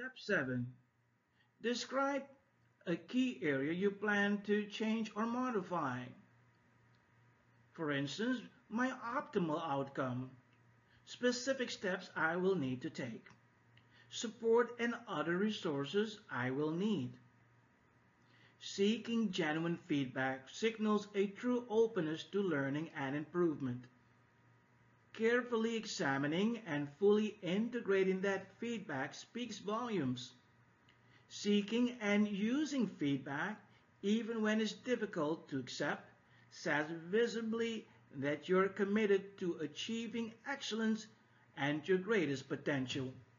Step 7. Describe a key area you plan to change or modify. For instance, my optimal outcome, specific steps I will need to take, support and other resources I will need. Seeking genuine feedback signals a true openness to learning and improvement. Carefully examining and fully integrating that feedback speaks volumes. Seeking and using feedback, even when it's difficult to accept, says visibly that you're committed to achieving excellence and your greatest potential.